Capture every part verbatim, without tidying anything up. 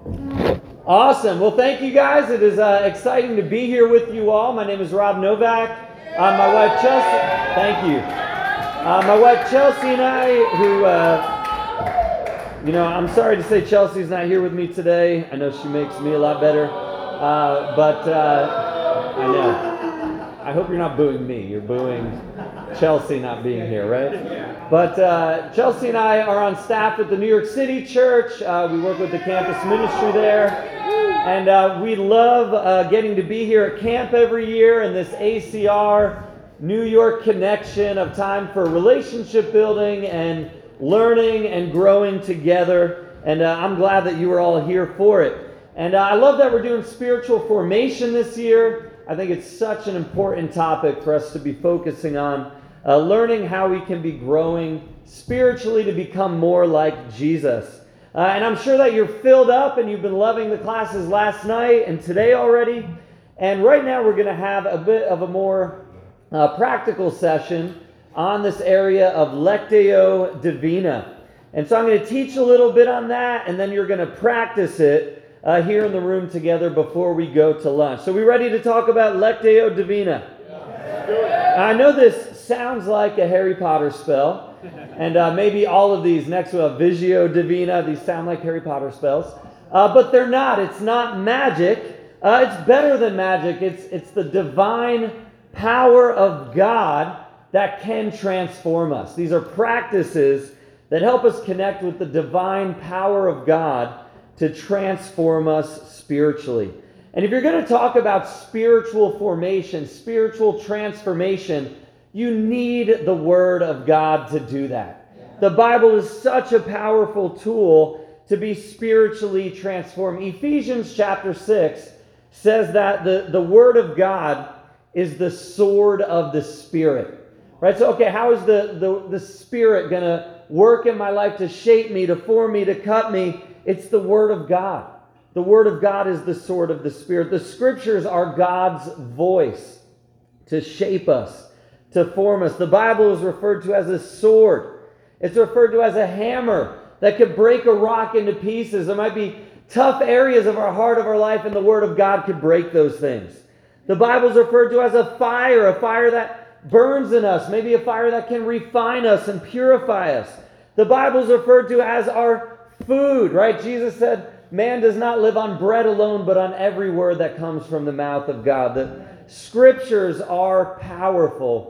Awesome. Well, thank you guys. It is uh, exciting to be here with you all. My name is Rob Novak. Uh, my wife Chelsea. Thank you. Uh, my wife Chelsea and I, who, uh, you know, I'm sorry to say Chelsea's not here with me today. I know she makes me a lot better, uh, but uh, I know. I hope you're not booing me. You're booing Chelsea not being here, right? But uh, Chelsea and I are on staff at the New York City Church. Uh, we work with the campus ministry there. And uh, we love uh, getting to be here at camp every year in this A C R New York connection of time for relationship building and learning and growing together. And uh, I'm glad that you are all here for it. And uh, I love that we're doing spiritual formation this year. I think it's such an important topic for us to be focusing on, uh, learning how we can be growing spiritually to become more like Jesus. Uh, and I'm sure that you're filled up and you've been loving the classes last night and today already. And right now we're going to have a bit of a more uh, practical session on this area of Lectio Divina. And so I'm going to teach a little bit on that, and then you're going to practice it uh, here in the room together before we go to lunch. So we ready to talk about Lectio Divina? Yeah. I know this sounds like a Harry Potter spell. And uh, maybe all of these next to a Visio Divina, these sound like Harry Potter spells. Uh, but they're not. It's not magic. Uh, it's better than magic. It's, it's the divine power of God that can transform us. These are practices that help us connect with the divine power of God to transform us spiritually. And if you're going to talk about spiritual formation, spiritual transformation, you need the Word of God to do that. The Bible is such a powerful tool to be spiritually transformed. Ephesians chapter six says that the, the Word of God is the sword of the Spirit. Right? So, okay, how is the, the, the Spirit going to work in my life to shape me, to form me, to cut me? It's the Word of God. The Word of God is the sword of the Spirit. The Scriptures are God's voice to shape us, to form us. The Bible is referred to as a sword. It's referred to as a hammer that could break a rock into pieces. There might be tough areas of our heart, of our life, and the Word of God could break those things. The Bible is referred to as a fire, a fire that burns in us, maybe a fire that can refine us and purify us. The Bible is referred to as our food, right? Jesus said, man does not live on bread alone, but on every word that comes from the mouth of God. The Scriptures are powerful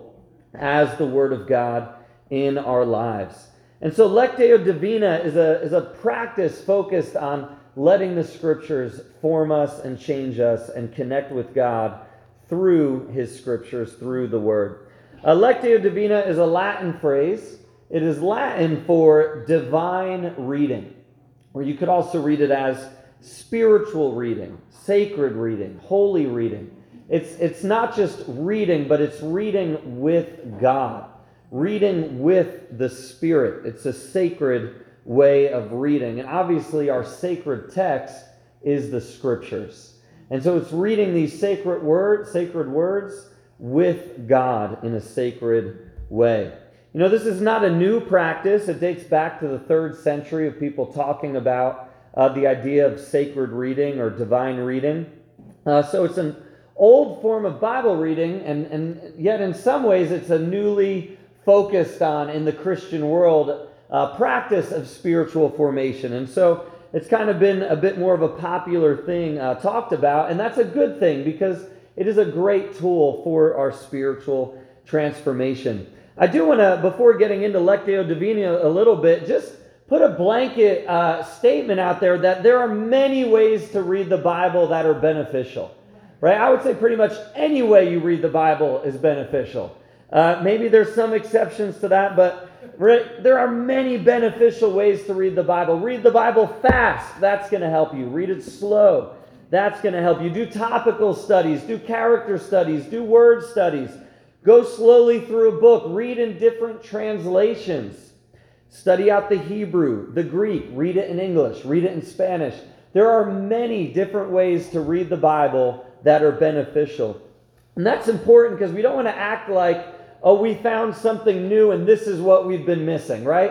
as the Word of God in our lives. And so Lectio Divina is a, is a practice focused on letting the Scriptures form us and change us and connect with God through His Scriptures, through the Word. Uh, Lectio Divina is a Latin phrase. It is Latin for divine reading, or you could also read it as spiritual reading, sacred reading, holy reading. It's it's not just reading, but it's reading with God, reading with the Spirit. It's a sacred way of reading. And obviously our sacred text is the Scriptures. And so it's reading these sacred words, sacred words with God in a sacred way. You know, this is not a new practice. It dates back to the third century of people talking about uh, the idea of sacred reading or divine reading. Uh, so it's an old form of Bible reading, and, and yet in some ways it's a newly focused on, in the Christian world, uh, practice of spiritual formation. And so it's kind of been a bit more of a popular thing uh, talked about, and that's a good thing because it is a great tool for our spiritual transformation. I do want to, before getting into Lectio Divina a little bit, just put a blanket uh, statement out there that there are many ways to read the Bible that are beneficial. Right? I would say pretty much any way you read the Bible is beneficial. Uh, maybe there's some exceptions to that, but right, there are many beneficial ways to read the Bible. Read the Bible fast. That's going to help you. Read it slow. That's going to help you. Do topical studies. Do character studies. Do word studies. Go slowly through a book. Read in different translations. Study out the Hebrew, the Greek. Read it in English. Read it in Spanish. There are many different ways to read the Bible that are beneficial. And that's important because we don't want to act like, oh, we found something new and this is what we've been missing, right?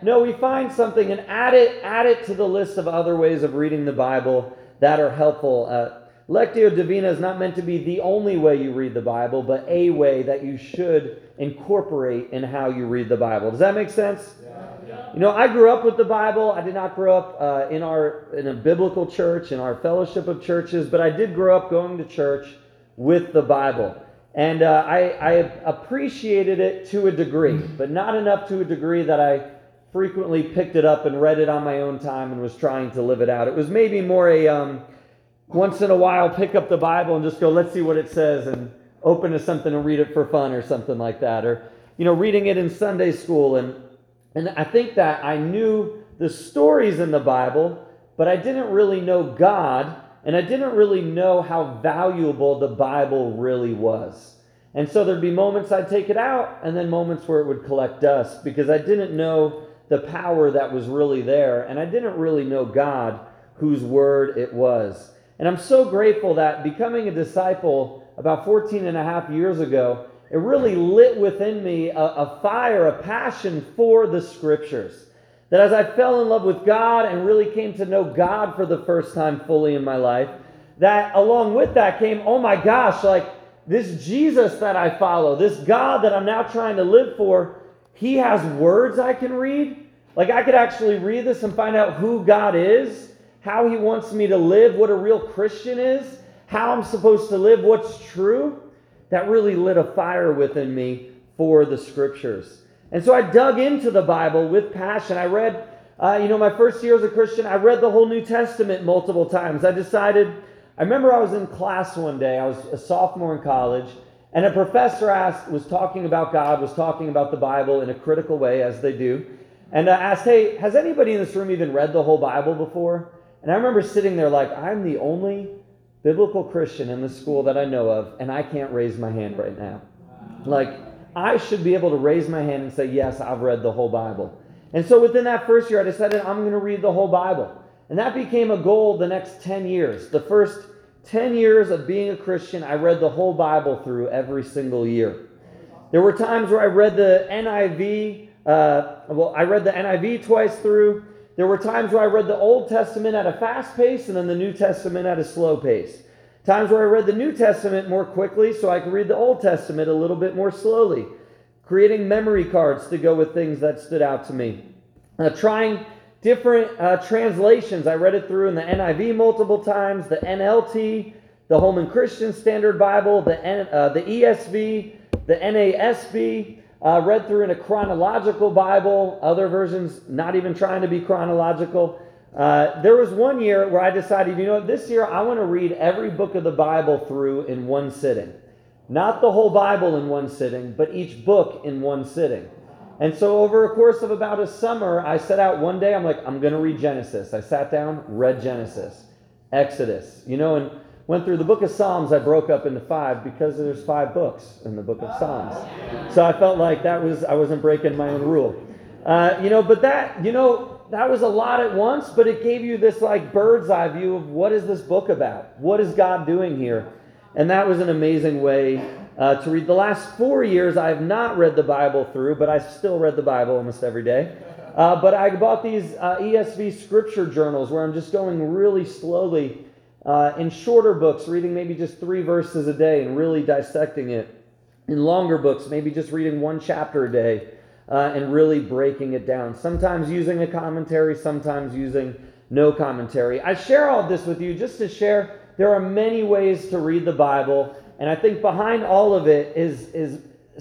No, we find something and add it, add it to the list of other ways of reading the Bible that are helpful. Uh, Lectio Divina is not meant to be the only way you read the Bible, but a way that you should incorporate in how you read the Bible. Does that make sense? Yeah. Yeah. You know, I grew up with the Bible. I did not grow up uh, in our in a biblical church, in our fellowship of churches, but I did grow up going to church with the Bible. And uh, I, I appreciated it to a degree, but not enough to a degree that I frequently picked it up and read it on my own time and was trying to live it out. It was maybe more a... Um, once in a while pick up the Bible and just go, let's see what it says, and open to something and read it for fun or something like that. Or, you know, reading it in Sunday school. And, and I think that I knew the stories in the Bible, but I didn't really know God, and I didn't really know how valuable the Bible really was. And so there'd be moments I'd take it out, and then moments where it would collect dust, because I didn't know the power that was really there, and I didn't really know God, whose word it was. And I'm so grateful that becoming a disciple about fourteen and a half years ago, it really lit within me a, a fire, a passion for the Scriptures. That as I fell in love with God and really came to know God for the first time fully in my life, that along with that came, oh my gosh, like this Jesus that I follow, this God that I'm now trying to live for, He has words I can read. Like I could actually read this and find out who God is, how He wants me to live, what a real Christian is, how I'm supposed to live, what's true. That really lit a fire within me for the Scriptures. And so I dug into the Bible with passion. I read, uh, you know, my first year as a Christian, I read the whole New Testament multiple times. I decided, I remember I was in class one day, I was a sophomore in college, and a professor asked, was talking about God, was talking about the Bible in a critical way, as they do, and uh, asked, hey, has anybody in this room even read the whole Bible before? And I remember sitting there like, I'm the only biblical Christian in the school that I know of, and I can't raise my hand right now. Like, I should be able to raise my hand and say, yes, I've read the whole Bible. And so within that first year, I decided I'm going to read the whole Bible. And that became a goal the next ten years. The first ten years of being a Christian, I read the whole Bible through every single year. There were times where I read the N I V, uh, well, I read the N I V twice through. There were times where I read the Old Testament at a fast pace and then the New Testament at a slow pace. Times where I read the New Testament more quickly so I could read the Old Testament a little bit more slowly. Creating memory cards to go with things that stood out to me. Uh, trying different uh, translations. I read it through in the N I V multiple times, the N L T, the Holman Christian Standard Bible, the, N, uh, the E S V, the N A S B. Uh, read through in a chronological Bible, other versions not even trying to be chronological. Uh, there was one year where I decided, you know, this year I want to read every book of the Bible through in one sitting. Not the whole Bible in one sitting, but each book in one sitting. And so over a course of about a summer, I set out one day, I'm like, I'm going to read Genesis. I sat down, read Genesis, Exodus, you know, and went through the book of Psalms. I broke up into five because there's five books in the book of Psalms. So I felt like that was, I wasn't breaking my own rule. Uh, you know, but that, you know, that was a lot at once, but it gave you this like bird's eye view of what is this book about? What is God doing here? And that was an amazing way uh, to read. The last four years, I have not read the Bible through, but I still read the Bible almost every day. Uh, but I bought these uh, E S V scripture journals where I'm just going really slowly Uh, in shorter books, reading maybe just three verses a day and really dissecting it. In longer books, maybe just reading one chapter a day uh, and really breaking it down. Sometimes using a commentary, sometimes using no commentary. I share all this with you just to share there are many ways to read the Bible, and I think behind all of it is, is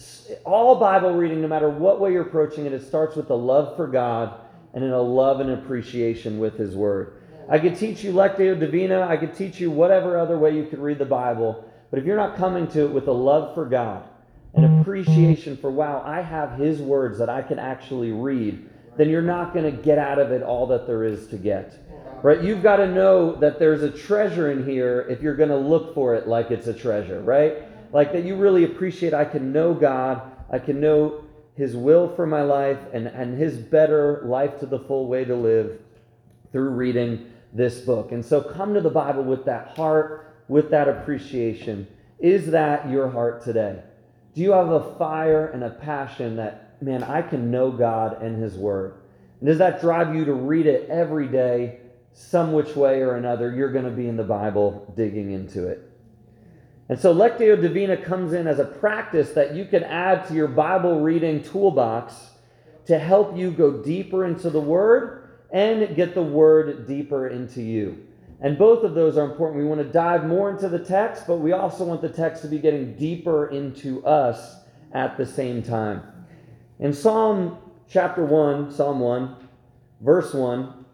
all Bible reading, no matter what way you're approaching it, it starts with a love for God and in a love and appreciation with His Word. I could teach you Lectio Divina. I could teach you whatever other way you could read the Bible. But if you're not coming to it with a love for God, an appreciation for, wow, I have His words that I can actually read, then you're not going to get out of it all that there is to get. Right? You've got to know that there's a treasure in here if you're going to look for it like it's a treasure, right? Like that you really appreciate, I can know God, I can know His will for my life and, and His better life to the full way to live through reading this book. And so come to the Bible with that heart, with that appreciation. Is that your heart today? Do you have a fire and a passion that, man, I can know God and His Word? And does that drive you to read it every day, some which way or another? You're going to be in the Bible digging into it. And so Lectio Divina comes in as a practice that you can add to your Bible reading toolbox to help you go deeper into the Word and get the Word deeper into you. And both of those are important. We want to dive more into the text, but we also want the text to be getting deeper into us at the same time. In Psalm chapter one, Psalm one, verse one,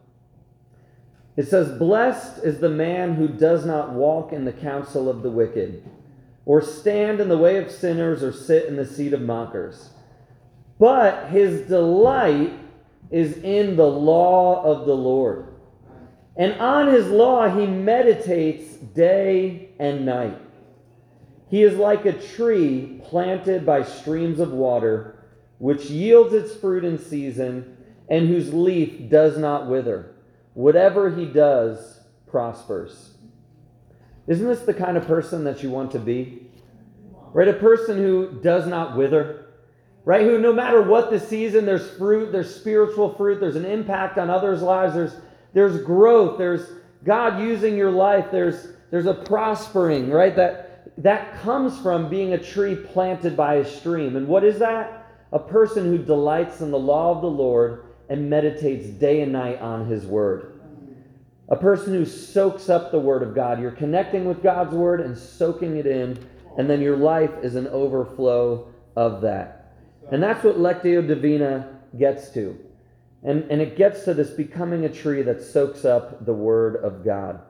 it says, "Blessed is the man who does not walk in the counsel of the wicked, or stand in the way of sinners, or sit in the seat of mockers. But his delight is in the law of the Lord. And on his law he meditates day and night. He is like a tree planted by streams of water, which yields its fruit in season, and whose leaf does not wither. Whatever he does prospers." Isn't this the kind of person that you want to be? Right? A person who does not wither. Right? Who no matter what the season, there's fruit, there's spiritual fruit, there's an impact on others' lives, there's there's growth, there's God using your life, there's there's a prospering, right? That that comes from being a tree planted by a stream. And what is that? A person who delights in the law of the Lord and meditates day and night on his word. A person who soaks up the word of God. You're connecting with God's word and soaking it in, and then your life is an overflow of that. And that's what Lectio Divina gets to. And, and it gets to this becoming a tree that soaks up the word of God.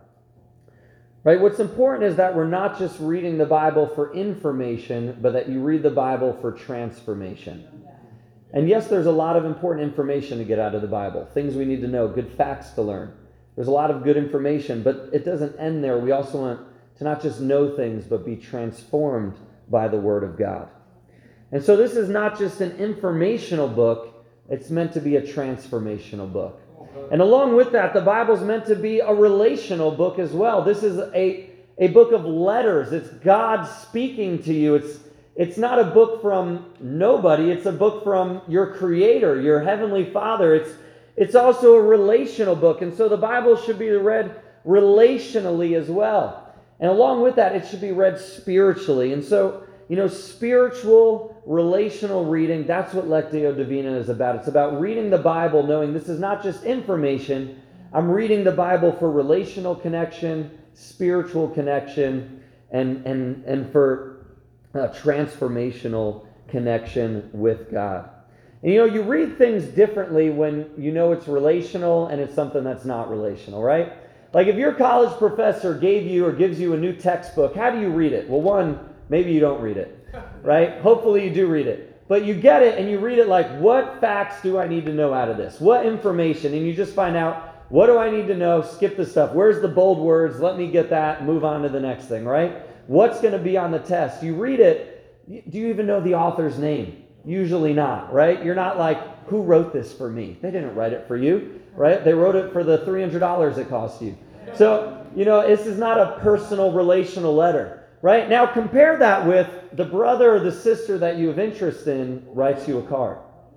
Right? What's important is that we're not just reading the Bible for information, but that you read the Bible for transformation. And yes, there's a lot of important information to get out of the Bible. Things we need to know, good facts to learn. There's a lot of good information, but it doesn't end there. We also want to not just know things, but be transformed by the Word of God. And so this is not just an informational book. It's meant to be a transformational book. And along with that, the Bible's meant to be a relational book as well. This is a, a book of letters. It's God speaking to you. It's, it's not a book from nobody. It's a book from your Creator, your Heavenly Father. It's, it's also a relational book. And so the Bible should be read relationally as well. And along with that, it should be read spiritually. And so, you know, spiritual, relational reading, that's what Lectio Divina is about. It's about reading the Bible, knowing this is not just information. I'm reading the Bible for relational connection, spiritual connection, and, and, and for uh, transformational connection with God. And, you know, you read things differently when you know it's relational and it's something that's not relational, right? Like if your college professor gave you or gives you a new textbook, how do you read it? Well, one, maybe you don't read it, right? Hopefully you do read it. But you get it and you read it like, what facts do I need to know out of this? What information? And you just find out, what do I need to know? Skip the stuff. Where's the bold words? Let me get that. Move on to the next thing, right? What's going to be on the test? You read it. Do you even know the author's name? Usually not, right? You're not like, who wrote this for me? They didn't write it for you, right? They wrote it for the three hundred dollars it cost you. So, you know, this is not a personal, relational letter. Right? Now compare that with the brother or the sister that you have interest in writes you a card.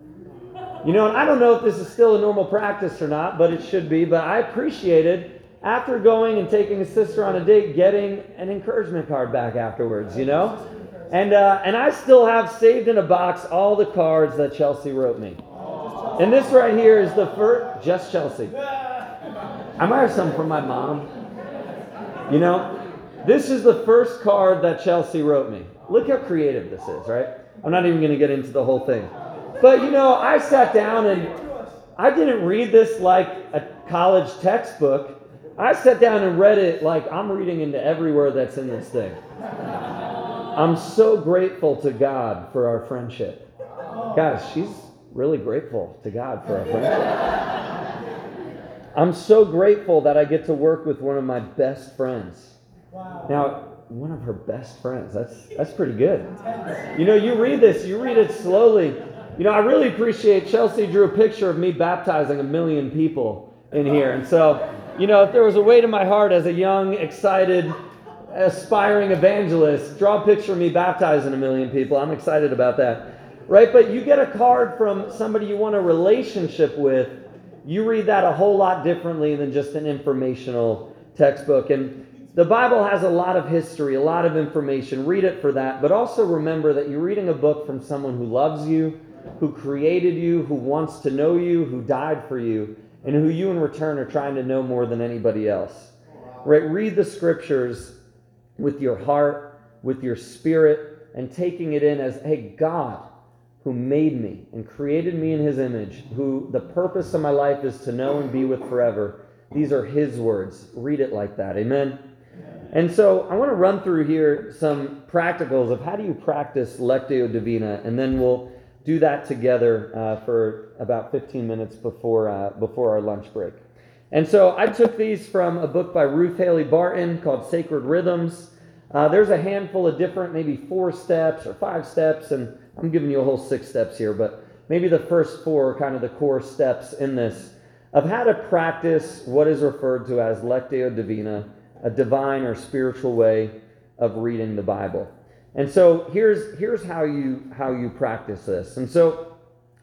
You know, and I don't know if this is still a normal practice or not, but it should be. But I appreciated, after going and taking a sister on a date, getting an encouragement card back afterwards, you know? And uh, and I still have saved in a box all the cards that Chelsea wrote me. And this right here is the first, just Chelsea. I might have some from my mom. You know? This is the first card that Chelsea wrote me. Look how creative this is, right? I'm not even going to get into the whole thing. But, you know, I sat down and I didn't read this like a college textbook. I sat down and read it like I'm reading into every word that's in this thing. I'm so grateful to God for our friendship. Guys, she's really grateful to God for our friendship. I'm so grateful that I get to work with one of my best friends. Wow. Now, one of her best friends, that's that's pretty good. You know, you read this, you read it slowly. You know, I really appreciate Chelsea drew a picture of me baptizing a million people in here. And so, you know, if there was a way to my heart as a young, excited, aspiring evangelist, draw a picture of me baptizing a million people. I'm excited about that. Right? But you get a card from somebody you want a relationship with, you read that a whole lot differently than just an informational textbook. And the Bible has a lot of history, a lot of information. Read it for that. But also remember that you're reading a book from someone who loves you, who created you, who wants to know you, who died for you, and who you in return are trying to know more than anybody else. Right? Read the scriptures with your heart, with your spirit, and taking it in as, hey, God, who made me and created me in his image, who the purpose of my life is to know and be with forever. These are his words. Read it like that. Amen? And so I want to run through here some practicals of how do you practice Lectio Divina, and then we'll do that together uh, for about fifteen minutes before uh, before our lunch break. And so I took these from a book by Ruth Haley Barton called Sacred Rhythms. Uh, there's a handful of different, maybe four steps or five steps, and I'm giving you a whole six steps here, but maybe the first four are kind of the core steps in this of how to practice what is referred to as Lectio Divina, a divine or spiritual way of reading the Bible. And so here's here's how you how you practice this. And so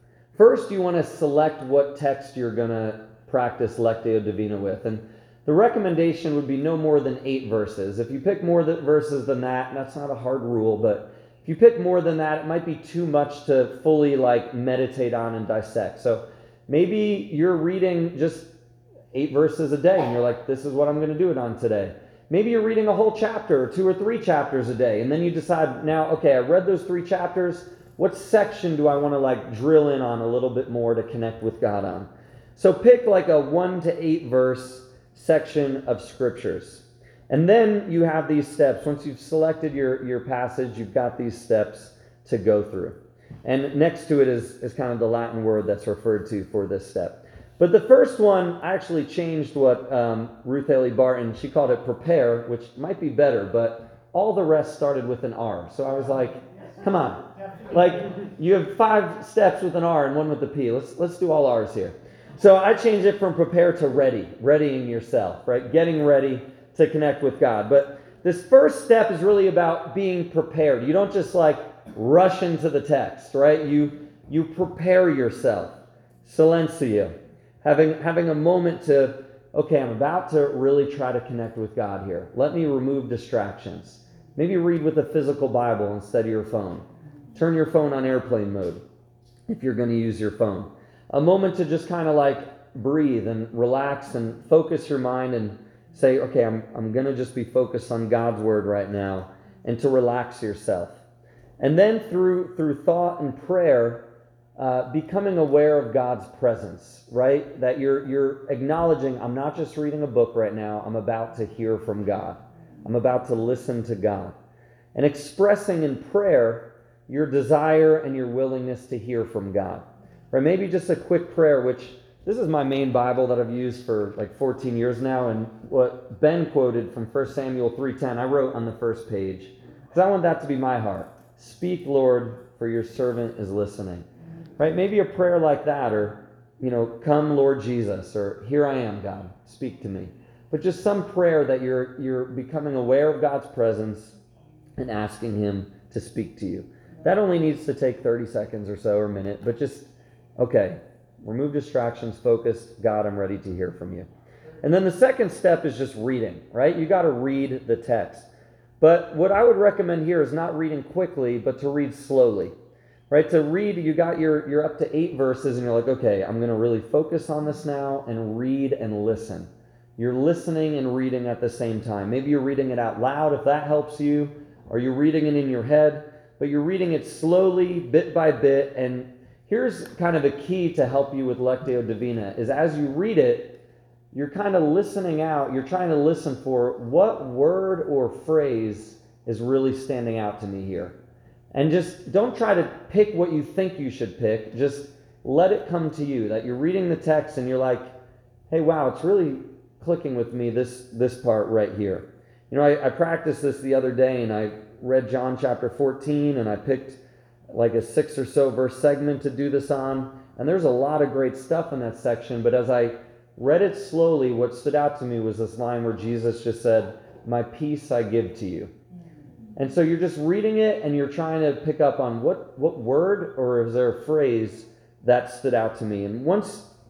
first you want to select what text you're going to practice Lectio Divina with. And the recommendation would be no more than eight verses. If you pick more th- verses than that, that's not a hard rule, but if you pick more than that, it might be too much to fully like meditate on and dissect. So maybe you're reading just eight verses a day and you're like, this is what I'm going to do it on today. Maybe you're reading a whole chapter or two or three chapters a day, and then you decide, now, okay, I read those three chapters. What section do I want to like drill in on a little bit more to connect with God on? So pick like a one to eight verse section of scriptures. And then you have these steps. Once you've selected your, your passage, you've got these steps to go through. And next to it is, is kind of the Latin word that's referred to for this step. But the first one, I actually changed what um, Ruth Haley Barton, she called it prepare, which might be better, but all the rest started with an R. So I was like, come on. Like, you have five steps with an R and one with a P. Let's, let's do all R's here. So I changed it from prepare to ready, readying yourself, right? Getting ready to connect with God. But this first step is really about being prepared. You don't just like rush into the text, right? You you prepare yourself. Silencio. Having having a moment to, okay, I'm about to really try to connect with God here. Let me remove distractions. Maybe read with a physical Bible instead of your phone. Turn your phone on airplane mode if you're going to use your phone. A moment to just kind of like breathe and relax and focus your mind and say, okay, I'm I'm going to just be focused on God's word right now, and to relax yourself. And then through through thought and prayer, uh, becoming aware of God's presence, right? That you're you're acknowledging, I'm not just reading a book right now, I'm about to hear from God. I'm about to listen to God. And expressing in prayer your desire and your willingness to hear from God. Right? Maybe just a quick prayer, which this is my main Bible that I've used for like fourteen years now, and what Ben quoted from First Samuel three ten, I wrote on the first page, because I want that to be my heart. Speak, Lord, for your servant is listening. Right? Maybe a prayer like that, or, you know, come, Lord Jesus, or here I am, God, speak to me. But just some prayer that you're you're becoming aware of God's presence and asking him to speak to you. That only needs to take thirty seconds or so, or a minute, but just, okay, remove distractions, focus, God, I'm ready to hear from you. And then the second step is just reading, right? You got to read the text. But what I would recommend here is not reading quickly, but to read slowly, right? To read, you got your, you're up to eight verses and you're like, okay, I'm going to really focus on this now and read and listen. You're listening and reading at the same time. Maybe you're reading it out loud if that helps you, or you're reading it in your head, but you're reading it slowly, bit by bit. And here's kind of a key to help you with Lectio Divina, is as you read it, you're kind of listening out, you're trying to listen for what word or phrase is really standing out to me here. And just don't try to pick what you think you should pick, just let it come to you, that you're reading the text and you're like, hey, wow, it's really clicking with me, this this part right here. You know, I, I practiced this the other day, and I read John chapter fourteen, and I picked like a six or so verse segment to do this on, and there's a lot of great stuff in that section, but as I read it slowly, what stood out to me was this line where Jesus just said, my peace I give to you. And so you're just reading it, and you're trying to pick up on what, what word, or is there a phrase that stood out to me? And once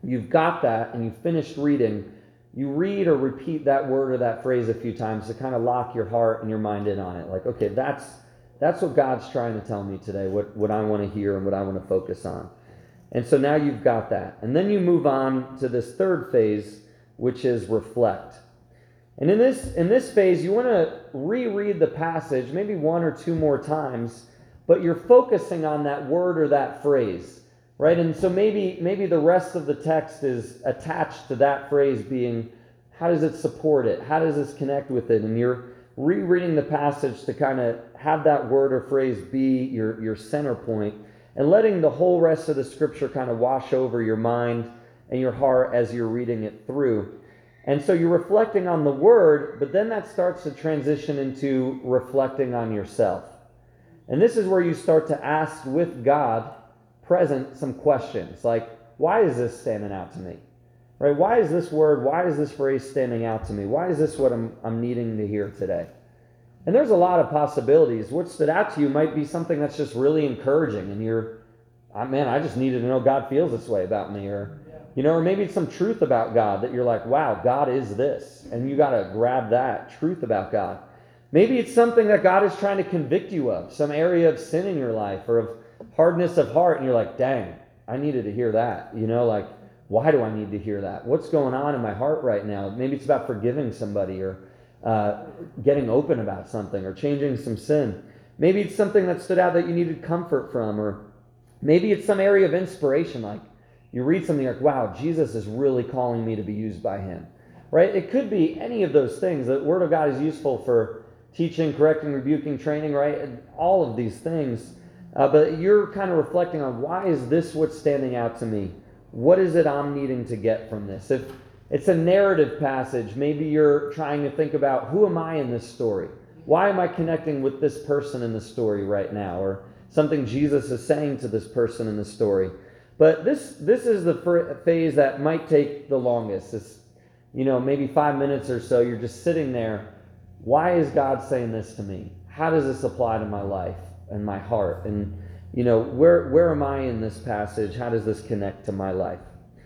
you've got that and you've finished reading, you read or repeat that word or that phrase a few times to kind of lock your heart and your mind in on it. Like, okay, that's that's what God's trying to tell me today, what, what I want to hear and what I want to focus on. And so now you've got that. And then you move on to this third phase, which is reflect. And in this in this phase, you want to reread the passage maybe one or two more times, but you're focusing on that word or that phrase, right? And so maybe maybe the rest of the text is attached to that phrase being, how does it support it? How does this connect with it? And you're rereading the passage to kind of have that word or phrase be your, your center point, and letting the whole rest of the scripture kind of wash over your mind and your heart as you're reading it through. And so you're reflecting on the word, but then that starts to transition into reflecting on yourself. And this is where you start to ask with God present some questions like, why is this standing out to me? Right? Why is this word, why is this phrase standing out to me? Why is this what I'm, I'm needing to hear today? And there's a lot of possibilities. What stood out to you might be something that's just really encouraging, and you're, oh, man, I just needed to know God feels this way about me, or you know, or maybe it's some truth about God that you're like, wow, God is this, and you got to grab that truth about God. Maybe it's something that God is trying to convict you of, some area of sin in your life or of hardness of heart, and you're like, dang, I needed to hear that. You know, like, why do I need to hear that? What's going on in my heart right now? Maybe it's about forgiving somebody, or uh, getting open about something, or changing some sin. Maybe it's something that stood out that you needed comfort from, or maybe it's some area of inspiration, like you read something like, wow, Jesus is really calling me to be used by him, right? It could be any of those things. The Word of God is useful for teaching, correcting, rebuking, training, right? And all of these things. Uh, but you're kind of reflecting on, why is this what's standing out to me? What is it I'm needing to get from this? If it's a narrative passage, maybe you're trying to think about, who am I in this story? Why am I connecting with this person in the story right now? Or something Jesus is saying to this person in the story. But this this is the phase that might take the longest. It's, you know, maybe five minutes or so. You're just sitting there. Why is God saying this to me? How does this apply to my life and my heart? And, you know, where where am I in this passage? How does this connect to my life?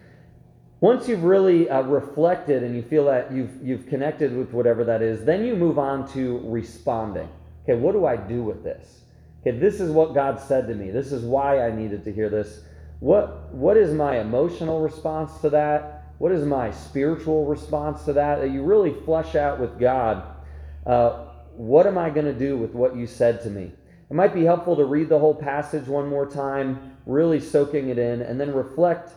Once you've really uh, reflected and you feel that you've you've connected with whatever that is, then you move on to responding. Okay, what do I do with this? Okay, this is what God said to me. This is why I needed to hear this. What what is my emotional response to that? What is my spiritual response to that? That you really flesh out with God. Uh, what am I going to do with what you said to me? It might be helpful to read the whole passage one more time, really soaking it in, and then reflect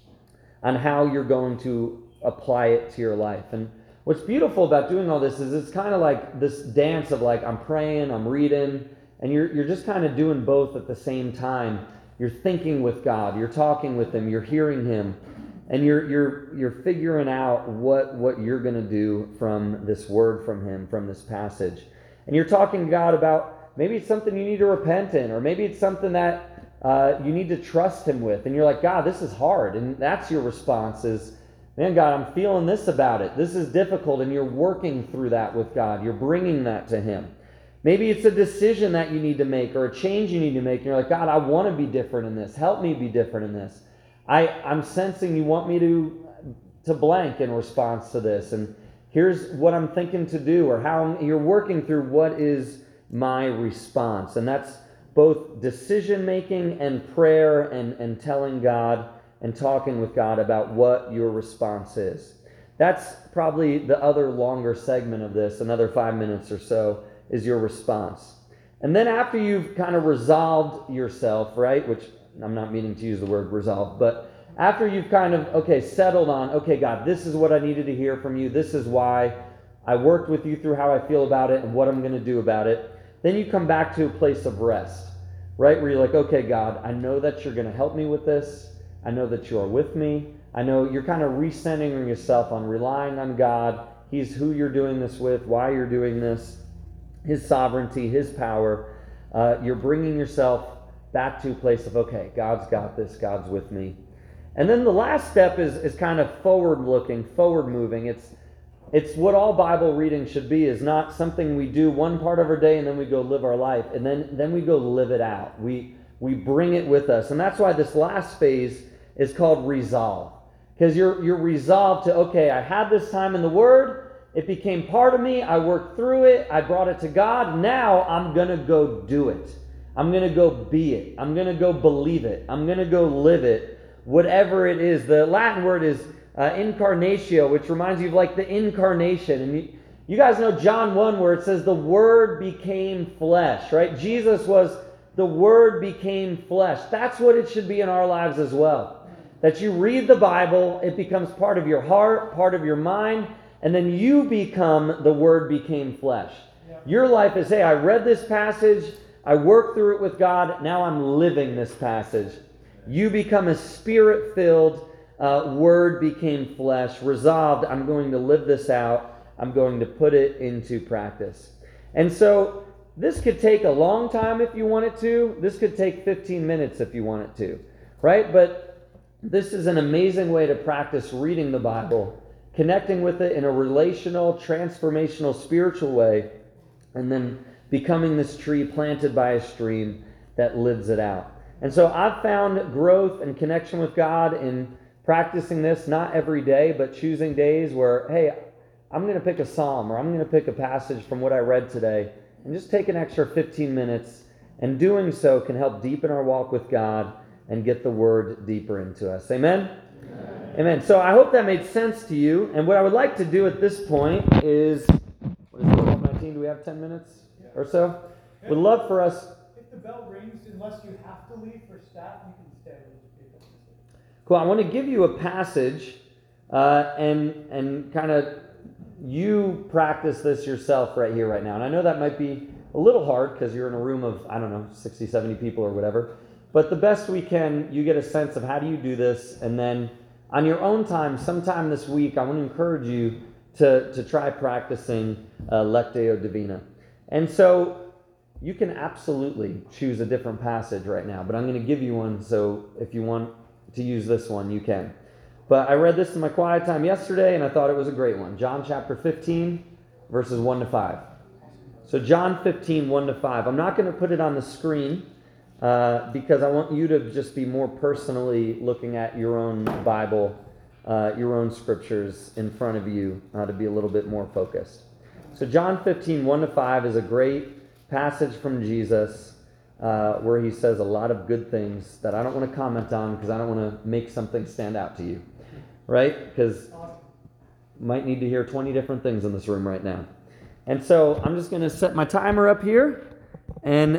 on how you're going to apply it to your life. And what's beautiful about doing all this is it's kind of like this dance of like, I'm praying, I'm reading, and you're you're just kind of doing both at the same time. You're thinking with God, you're talking with him, you're hearing him, and you're you're you're figuring out what what you're going to do from this word from him, from this passage. And you're talking to God about, maybe it's something you need to repent in, or maybe it's something that uh, you need to trust him with. And you're like, God, this is hard. And that's your response is, man, God, I'm feeling this about it. This is difficult. And you're working through that with God. You're bringing that to him. Maybe it's a decision that you need to make, or a change you need to make. And you're like, God, I want to be different in this. Help me be different in this. I, I'm sensing you want me to, to blank in response to this. And here's what I'm thinking to do, or how I'm, you're working through what is my response. And that's both decision making and prayer, and, and telling God and talking with God about what your response is. That's probably the other longer segment of this, another five minutes or so, is your response. And then after you've kind of resolved yourself, right, which I'm not meaning to use the word resolve, but after you've kind of, okay, settled on, okay, God, this is what I needed to hear from you. This is why I worked with you through how I feel about it and what I'm going to do about it. Then you come back to a place of rest, right, where you're like, okay, God, I know that you're going to help me with this. I know that you are with me. I know you're kind of recentering yourself on relying on God. He's who you're doing this with, why you're doing this, his sovereignty, his power. Uh, you're bringing yourself back to a place of, okay, God's got this, God's with me. And then the last step is is kind of forward-looking, forward-moving. It's it's what all Bible reading should be, is not something we do one part of our day and then we go live our life, and then, then we go live it out. We, we bring it with us. And that's why this last phase is called resolve. because you're you're resolved to, okay, I had this time in the Word, it became part of me, I worked through it, I brought it to God, now I'm going to go do it. I'm going to go be it. I'm going to go believe it. I'm going to go live it, whatever it is. The Latin word is uh, incarnatio, which reminds you of like the incarnation. And you, you guys know John one where it says the Word became flesh, right? Jesus was the Word became flesh. That's what it should be in our lives as well. That you read the Bible, it becomes part of your heart, part of your mind, and then you become the Word became flesh. Yeah. Your life is, hey, I read this passage, I worked through it with God, now I'm living this passage. You become a Spirit-filled uh, Word became flesh, resolved, I'm going to live this out, I'm going to put it into practice. And so this could take a long time if you want it to. This could take fifteen minutes if you want it to, right? But this is an amazing way to practice reading the Bible, connecting with it in a relational, transformational, spiritual way, and then becoming this tree planted by a stream that lives it out. And so I've found growth and connection with God in practicing this, not every day, but choosing days where, hey, I'm going to pick a psalm or I'm going to pick a passage from what I read today and just take an extra fifteen minutes. And doing so can help deepen our walk with God and get the Word deeper into us. Amen? Amen. Amen. So I hope that made sense to you. And what I would like to do at this point is, what is it, twelve nineteen? Do we have ten minutes yeah. or so? Yeah. Would love for us... If the bell rings, unless you have to leave for staff, you can stay. Cool. I want to give you a passage uh, and and kind of you practice this yourself right here, right now. And I know that might be a little hard because you're in a room of, I don't know, sixty, seventy people or whatever. But the best we can, you get a sense of how do you do this. And then on your own time, sometime this week, I want to encourage you to, to try practicing uh, Lectio Divina. And so you can absolutely choose a different passage right now, but I'm going to give you one, so if you want to use this one, you can. But I read this in my quiet time yesterday, and I thought it was a great one. John chapter fifteen, verses one to five. So John fifteen, one to five. I'm not going to put it on the screen uh, because I want you to just be more personally looking at your own Bible, uh, your own scriptures in front of you, uh, to be a little bit more focused. So John fifteen, one to five is a great passage from Jesus uh, where he says a lot of good things that I don't want to comment on because I don't want to make something stand out to you. Right? Because you might need to hear twenty different things in this room right now. And so I'm just going to set my timer up here. And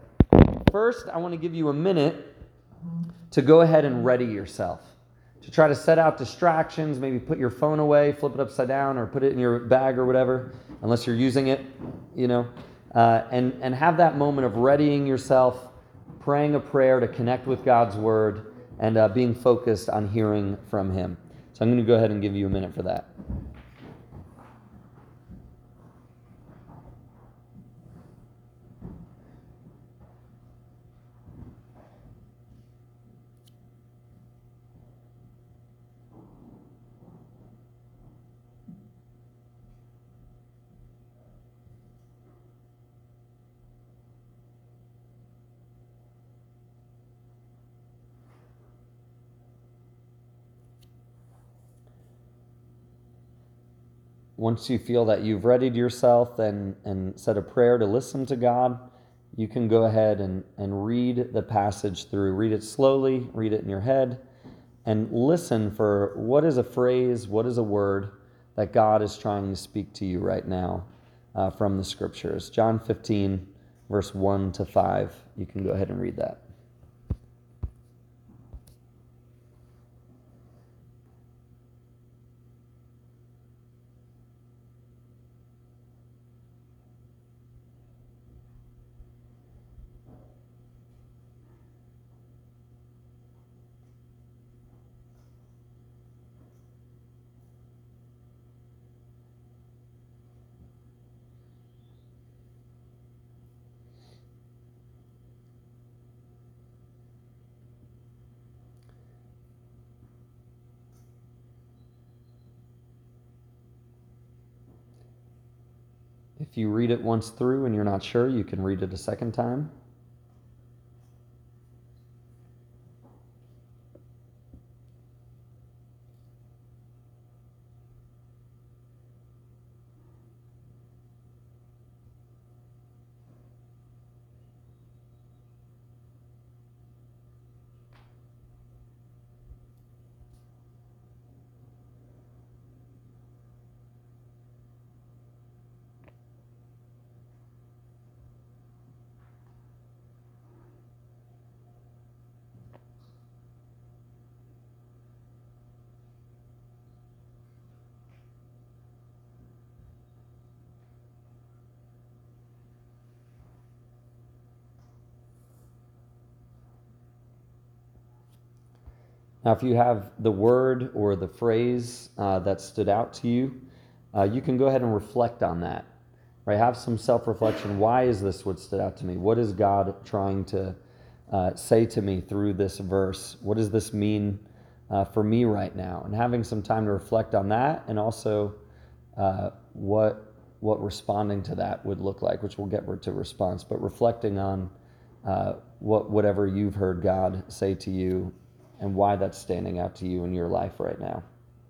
first, I want to give you a minute to go ahead and ready yourself. To try to set out distractions, maybe put your phone away, flip it upside down, or put it in your bag or whatever, unless you're using it, you know. Uh, and, and have that moment of readying yourself, praying a prayer to connect with God's Word, and uh, being focused on hearing from Him. So I'm going to go ahead and give you a minute for that. Once you feel that you've readied yourself and, and said a prayer to listen to God, you can go ahead and, and read the passage through. Read it slowly, read it in your head, and listen for what is a phrase, what is a word that God is trying to speak to you right now uh, from the Scriptures. John fifteen, verse one to five. You can go ahead and read that. If you read it once through and you're not sure, you can read it a second time. Now, if you have the word or the phrase uh, that stood out to you, uh, you can go ahead and reflect on that, right? Have some self-reflection. Why is this what stood out to me? What is God trying to uh, say to me through this verse? What does this mean uh, for me right now? And having some time to reflect on that, and also uh, what what responding to that would look like, which we'll get to response, but reflecting on uh, what whatever you've heard God say to you and why that's standing out to you in your life right now.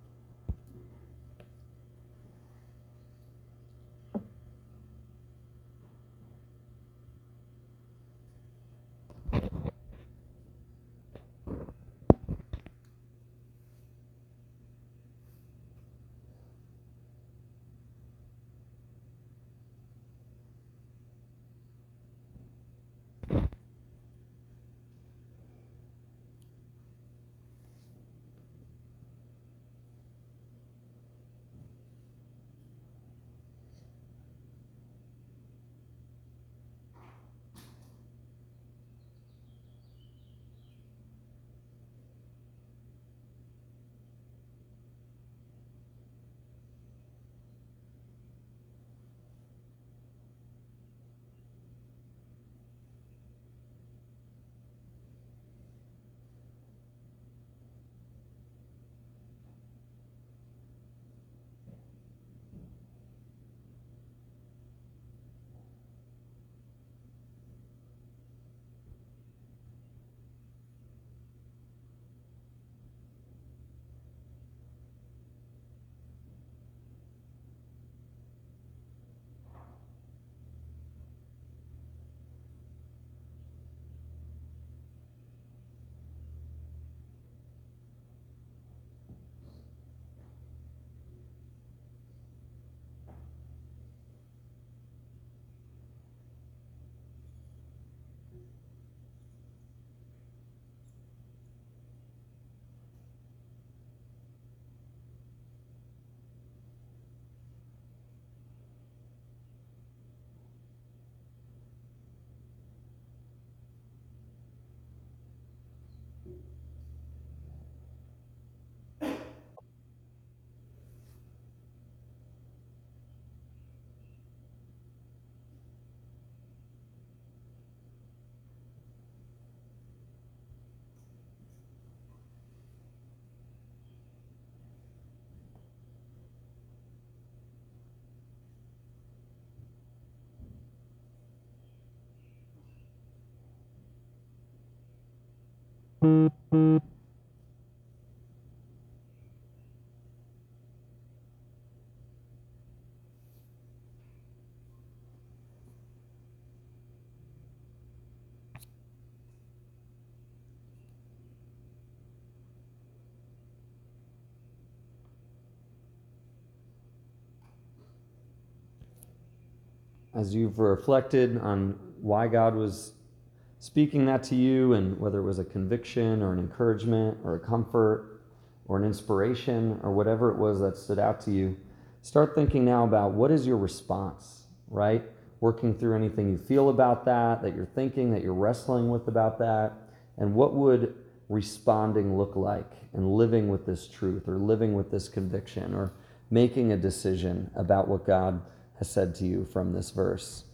As you've reflected on why God was speaking that to you, and whether it was a conviction or an encouragement or a comfort or an inspiration or whatever it was that stood out to you, start thinking now about what is your response, right? Working through anything you feel about that, that you're thinking, that you're wrestling with about that, and what would responding look like and living with this truth or living with this conviction or making a decision about what God has said to you from this verse.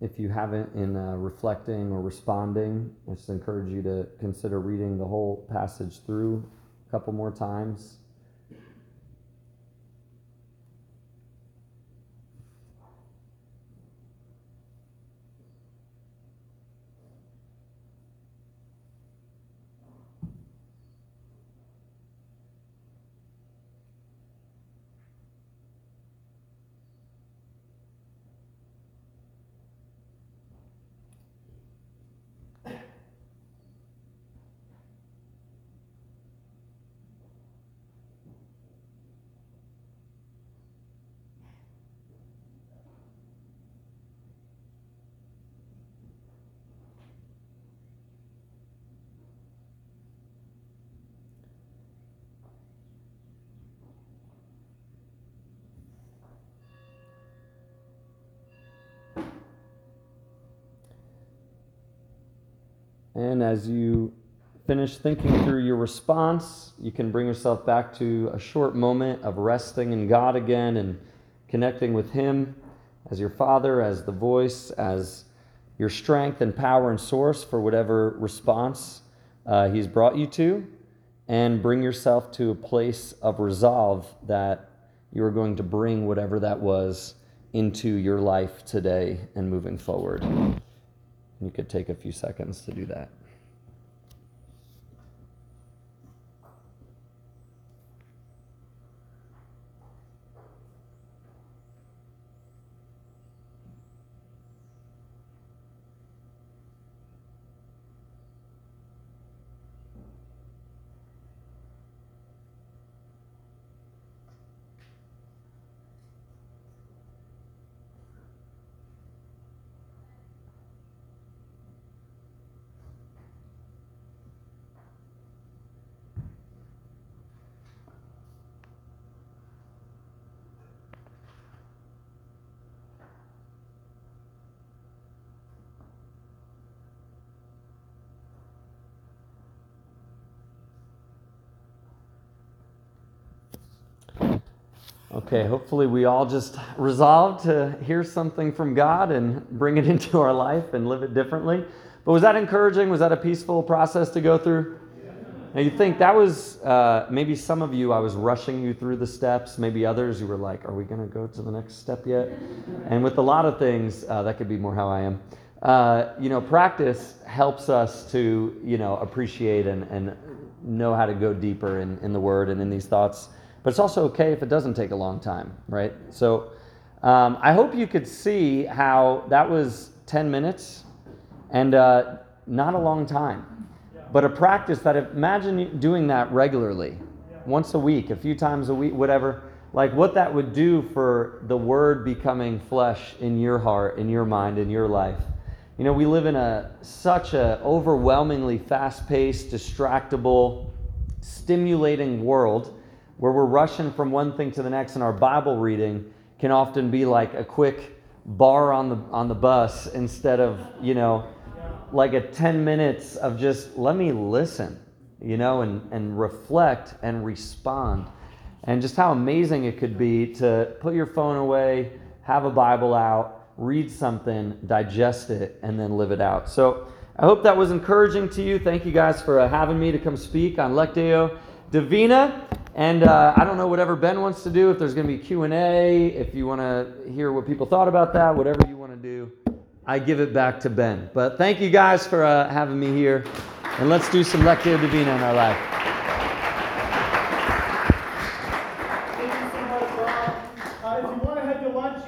if you haven't, in uh, reflecting or responding, I just encourage you to consider reading the whole passage through a couple more times. And as you finish thinking through your response, you can bring yourself back to a short moment of resting in God again and connecting with Him as your Father, as the voice, as your strength and power and source for whatever response uh, He's brought you to, and bring yourself to a place of resolve that you are going to bring whatever that was into your life today and moving forward. You could take a few seconds to do that. Okay, hopefully we all just resolved to hear something from God and bring it into our life and live it differently. But was that encouraging? Was that a peaceful process to go through? Yeah. Now you think that was, uh, maybe some of you, I was rushing you through the steps. Maybe others, you were like, are we going to go to the next step yet? And with a lot of things, uh, that could be more how I am. Uh, you know, practice helps us to, you know, appreciate and, and know how to go deeper in, in the Word and in these thoughts. But it's also okay if it doesn't take a long time, right? So um, I hope you could see how that was ten minutes and uh, not a long time, but a practice that, imagine doing that regularly, once a week, a few times a week, whatever, like what that would do for the Word becoming flesh in your heart, in your mind, in your life. You know, we live in a such a overwhelmingly fast-paced, distractible, stimulating world where we're rushing from one thing to the next, and our Bible reading can often be like a quick bar on the on the bus instead of, you know, like a ten minutes of just let me listen, you know, and, and reflect and respond. And just how amazing it could be to put your phone away, have a Bible out, read something, digest it, and then live it out. So I hope that was encouraging to you. Thank you guys for uh, having me to come speak on Lectio Divina. And uh, I don't know, whatever Ben wants to do, if there's going to be Q and A, if you want to hear what people thought about that, whatever you want to do, I give it back to Ben. But thank you guys for uh, having me here. And let's do some Lectio Divina in our life.